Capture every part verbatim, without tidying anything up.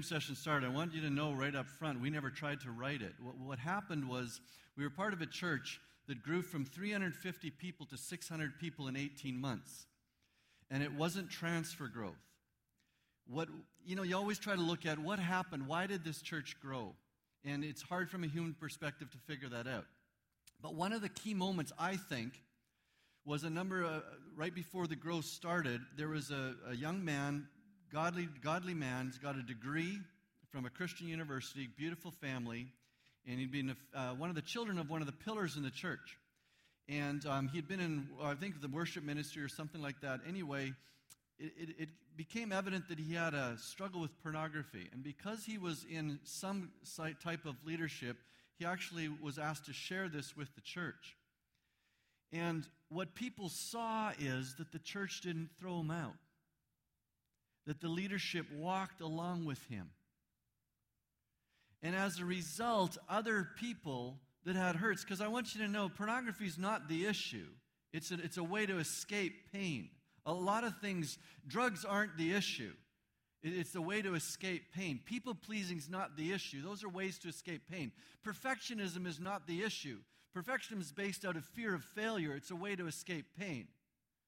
Session started, I want you to know right up front, we never tried to write it. What, what happened was we were part of a church that grew from three hundred fifty people to six hundred people in eighteen months. And it wasn't transfer growth. What, you know, you always try to look at what happened, why did this church grow? And it's hard from a human perspective to figure that out. But one of the key moments, I think, was a number of, right before the growth started, there was a, a young man, godly, godly man, he's got a degree from a Christian university, beautiful family, and he'd been uh, one of the children of one of the pillars in the church. And um, he'd been in, I think, the worship ministry or something like that. Anyway, it, it, it became evident that he had a struggle with pornography. And because he was in some type of leadership, he actually was asked to share this with the church. And what people saw is that the church didn't throw him out, that the leadership walked along with him. And as a result, other people that had hurts, because I want you to know, pornography is not the issue. It's a, it's a way to escape pain. A lot of things, drugs aren't the issue. It's a way to escape pain. People-pleasing is not the issue. Those are ways to escape pain. Perfectionism is not the issue. Perfectionism is based out of fear of failure. It's a way to escape pain.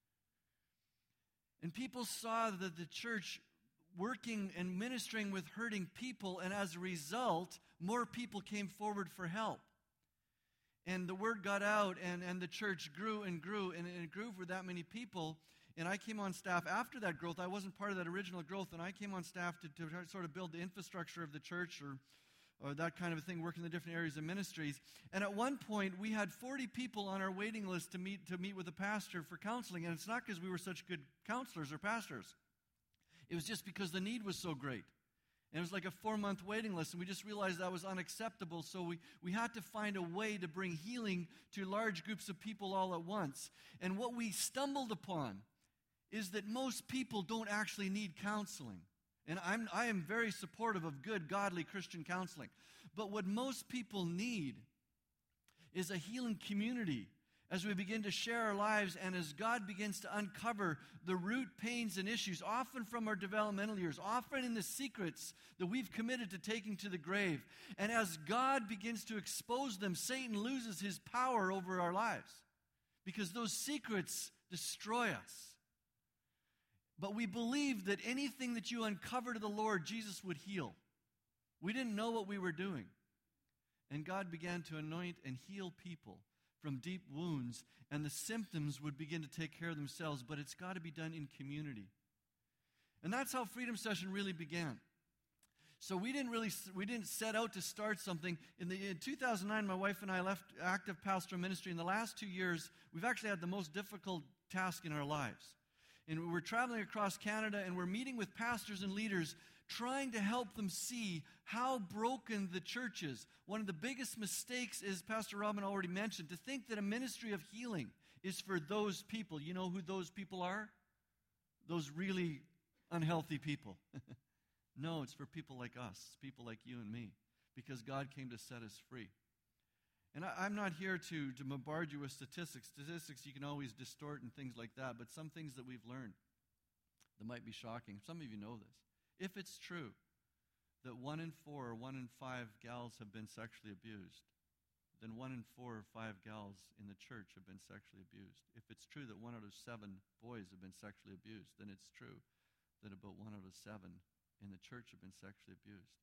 And people saw that the church working and ministering with hurting people, and as a result, more people came forward for help. And the word got out, and, and the church grew and grew, and it grew for that many people. And I came on staff after that growth. I wasn't part of that original growth, and I came on staff to, to sort of build the infrastructure of the church or, or that kind of a thing, work in the different areas of ministries. And at one point, we had forty people on our waiting list to meet to meet with a pastor for counseling. And it's not because we were such good counselors or pastors. It was just because the need was so great. And it was like a four-month waiting list, and we just realized that was unacceptable, so we, we had to find a way to bring healing to large groups of people all at once. And what we stumbled upon is that most people don't actually need counseling. And I'm, I am very supportive of good, godly Christian counseling. But what most people need is a healing community as we begin to share our lives and as God begins to uncover the root pains and issues, often from our developmental years, often in the secrets that we've committed to taking to the grave. And as God begins to expose them, Satan loses his power over our lives because those secrets destroy us. But we believed that anything that you uncover to the Lord, Jesus would heal. We didn't know what we were doing. And God began to anoint and heal people from deep wounds, and the symptoms would begin to take care of themselves, but it's got to be done in community. And that's how Freedom Session really began. So we didn't really we didn't set out to start something. In, the, in two thousand nine, my wife and I left active pastoral ministry. In the last two years, we've actually had the most difficult task in our lives. And we're traveling across Canada, and we're meeting with pastors and leaders, trying to help them see how broken the church is. One of the biggest mistakes is, Pastor Robin already mentioned, to think that a ministry of healing is for those people. You know who those people are? Those really unhealthy people. No, it's for people like us, people like you and me, because God came to set us free. And I, I'm not here to, to bombard you with statistics. Statistics you can always distort and things like that, but some things that we've learned that might be shocking. Some of you know this. If it's true that one in four or one in five gals have been sexually abused, then one in four or five gals in the church have been sexually abused. If it's true that one out of seven boys have been sexually abused, then it's true that about one out of seven in the church have been sexually abused.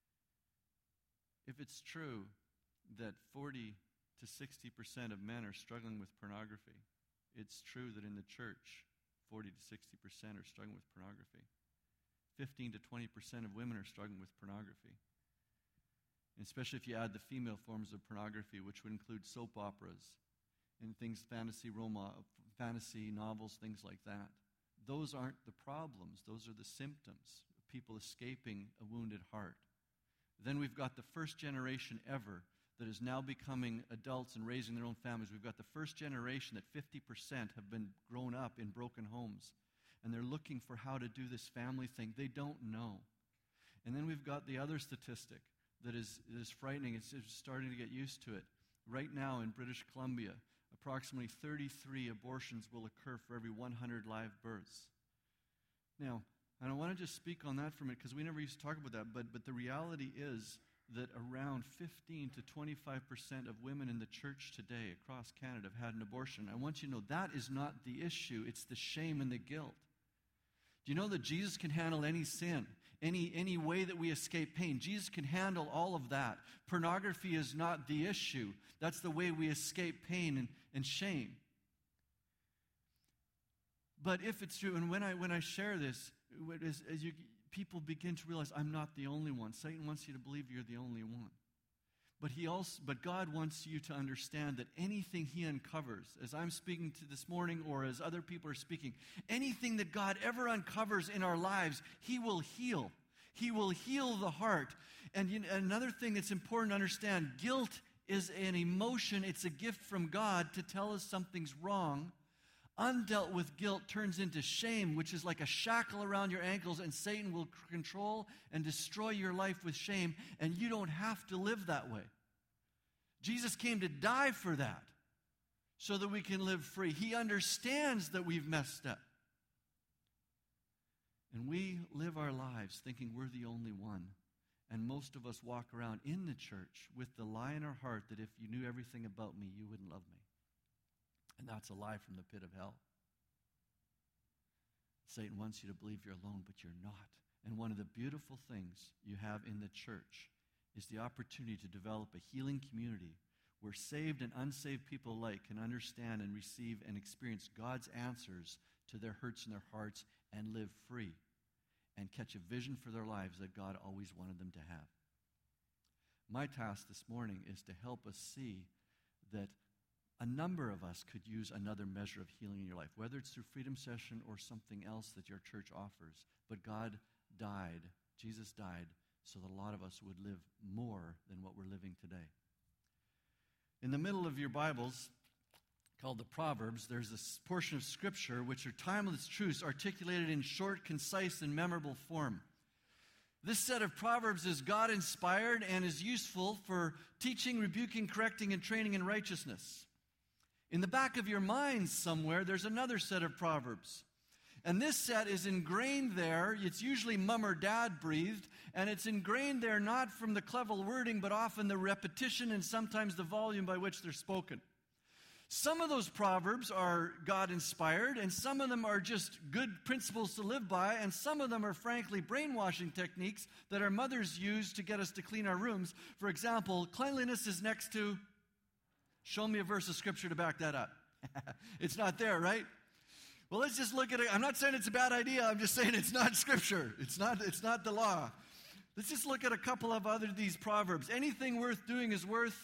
If it's true that forty to sixty percent of men are struggling with pornography, it's true that in the church, forty to sixty percent are struggling with pornography. fifteen to twenty percent of women are struggling with pornography. And especially if you add the female forms of pornography, which would include soap operas and things, fantasy, Roma, fantasy novels, things like that. Those aren't the problems. Those are the symptoms of people escaping a wounded heart. Then we've got the first generation ever that is now becoming adults and raising their own families. We've got the first generation that fifty percent have been grown up in broken homes. And they're looking for how to do this family thing. They don't know. And then we've got the other statistic that is, that is frightening. It's, it's starting to get used to it. Right now in British Columbia, approximately thirty-three abortions will occur for every one hundred live births. Now, And I want to just speak on that for a minute, because we never used to talk about that, but, but the reality is that around fifteen to twenty-five percent of women in the church today across Canada have had an abortion. I want you to know that is not the issue. It's the shame and the guilt. Do you know that Jesus can handle any sin, any, any way that we escape pain? Jesus can handle all of that. Pornography is not the issue. That's the way we escape pain and, and shame. But if it's true, and when I when I share this, as, as you, people begin to realize, I'm not the only one. Satan wants you to believe you're the only one. But he also, but God wants you to understand that anything he uncovers, as I'm speaking to this morning or as other people are speaking, anything that God ever uncovers in our lives, he will heal. He will heal the heart. And you know, another thing that's important to understand, guilt is an emotion. It's a gift from God to tell us something's wrong. Undealt with guilt turns into shame, which is like a shackle around your ankles, and Satan will control and destroy your life with shame, and you don't have to live that way. Jesus came to die for that so that we can live free. He understands that we've messed up. And we live our lives thinking we're the only one. And most of us walk around in the church with the lie in our heart that if you knew everything about me, you wouldn't love me. And that's a lie from the pit of hell. Satan wants you to believe you're alone, but you're not. And one of the beautiful things you have in the church is the opportunity to develop a healing community where saved and unsaved people alike can understand and receive and experience God's answers to their hurts and their hearts and live free and catch a vision for their lives that God always wanted them to have. My task this morning is to help us see that a number of us could use another measure of healing in your life, whether it's through Freedom Session or something else that your church offers. But God died, Jesus died, so that a lot of us would live more than what we're living today. In the middle of your Bibles, called the Proverbs, there's this portion of Scripture which are timeless truths articulated in short, concise, and memorable form. This set of Proverbs is God-inspired and is useful for teaching, rebuking, correcting, and training in righteousness. In the back of your mind somewhere, there's another set of Proverbs. And this set is ingrained there. It's usually mom or dad breathed. And it's ingrained there not from the clever wording, but often the repetition and sometimes the volume by which they're spoken. Some of those Proverbs are God-inspired, and some of them are just good principles to live by, and some of them are frankly brainwashing techniques that our mothers use to get us to clean our rooms. For example, cleanliness is next to... Show me a verse of Scripture to back that up. It's not there, right? Well, let's just look at it. I'm not saying it's a bad idea. I'm just saying it's not Scripture. It's not, it's not the law. Let's just look at a couple of other of these Proverbs. Anything worth doing is worth...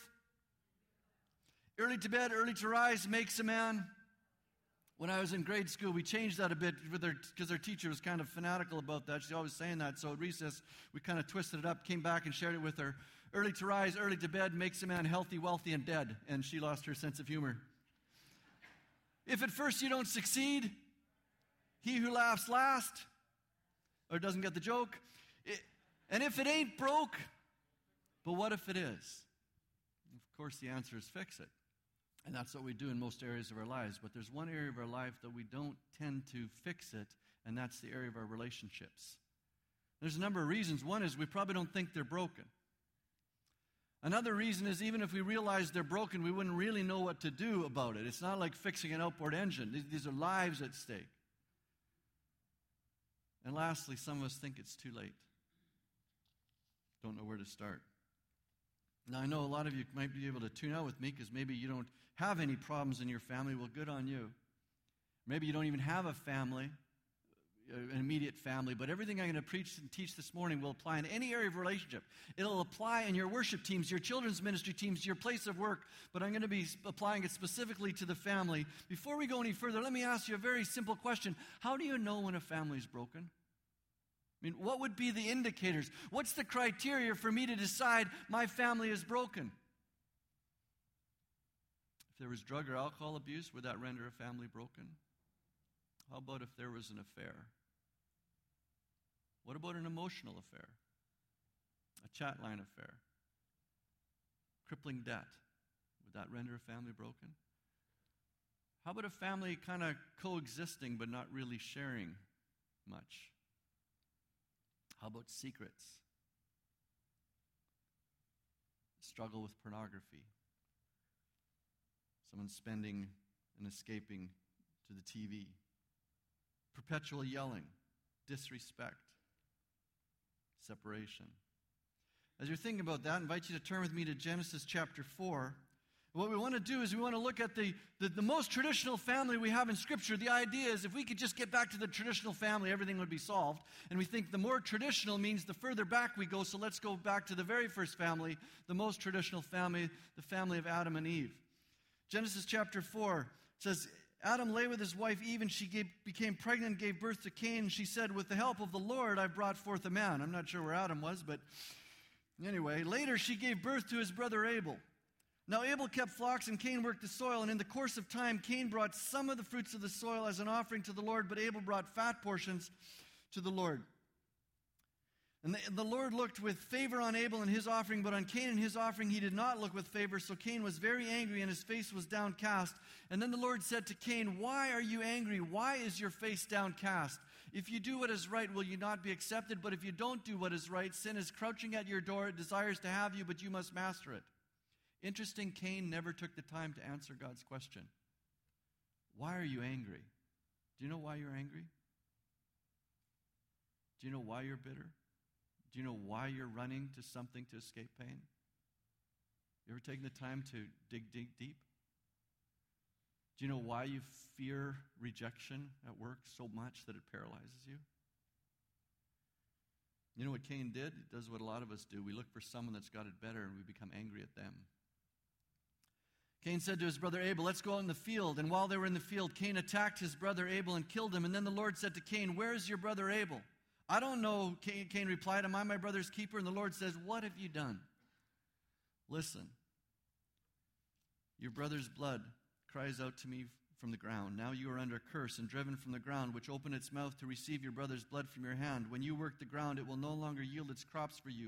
Early to bed, early to rise makes a man. When I was in grade school, we changed that a bit because our teacher was kind of fanatical about that. She's always saying that. So at recess, we kind of twisted it up, came back and shared it with her. Early to rise, early to bed makes a man healthy, wealthy, and dead. And she lost her sense of humor. If at first you don't succeed, he who laughs last, or doesn't get the joke. It, and if it ain't broke, but what if it is? Of course, the answer is fix it. And that's what we do in most areas of our lives. But there's one area of our life that we don't tend to fix it, and that's the area of our relationships. There's a number of reasons. One is we probably don't think they're broken. Another reason is even if we realize they're broken, we wouldn't really know what to do about it. It's not like fixing an outboard engine. These, these are lives at stake. And lastly, some of us think it's too late. Don't know where to start. Now, I know a lot of you might be able to tune out with me because maybe you don't have any problems in your family. Well, good on you. Maybe you don't even have a family, an immediate family, but everything I'm going to preach and teach this morning will apply in any area of relationship. It'll apply in your worship teams, your children's ministry teams, your place of work, but I'm going to be applying it specifically to the family. Before we go any further, let me ask you a very simple question. How do you know when a family is broken? I mean, what would be the indicators? What's the criteria for me to decide my family is broken? If there was drug or alcohol abuse, would that render a family broken? How about if there was an affair? What about an emotional affair? A chat line affair? Crippling debt? Would that render a family broken? How about a family kind of coexisting but not really sharing much? How about secrets? Struggle with pornography. Someone spending and escaping to the T V. Perpetual yelling, disrespect, separation. As you're thinking about that, I invite you to turn with me to Genesis chapter four. What we want to do is we want to look at the, the, the most traditional family we have in Scripture. The idea is if we could just get back to the traditional family, everything would be solved. And we think the more traditional means the further back we go, so let's go back to the very first family, the most traditional family, the family of Adam and Eve. Genesis chapter four says, Adam lay with his wife Eve, and she gave, became pregnant and gave birth to Cain. She said, with the help of the Lord, I brought forth a man. I'm not sure where Adam was, but anyway. Later, she gave birth to his brother Abel. Now Abel kept flocks, and Cain worked the soil. And in the course of time, Cain brought some of the fruits of the soil as an offering to the Lord, but Abel brought fat portions to the Lord. And the, the Lord looked with favor on Abel and his offering, but on Cain and his offering he did not look with favor. So Cain was very angry, and his face was downcast. And then the Lord said to Cain, why are you angry? Why is your face downcast? If you do what is right, will you not be accepted? But if you don't do what is right, sin is crouching at your door. It desires to have you, but you must master it. Interesting, Cain never took the time to answer God's question. Why are you angry? Do you know why you're angry? Do you know why you're bitter? Do you know why you're running to something to escape pain? You ever taken the time to dig, dig deep? Do you know why you fear rejection at work so much that it paralyzes you? You know what Cain did? He does what a lot of us do. We look for someone that's got it better, and we become angry at them. Cain said to his brother Abel, let's go out in the field. And while they were in the field, Cain attacked his brother Abel and killed him. And then the Lord said to Cain, where is your brother Abel? I don't know, Cain, Cain replied, am I my brother's keeper? And the Lord says, what have you done? Listen, your brother's blood cries out to me from the ground. Now you are under curse and driven from the ground, which opened its mouth to receive your brother's blood from your hand. When you work the ground, it will no longer yield its crops for you.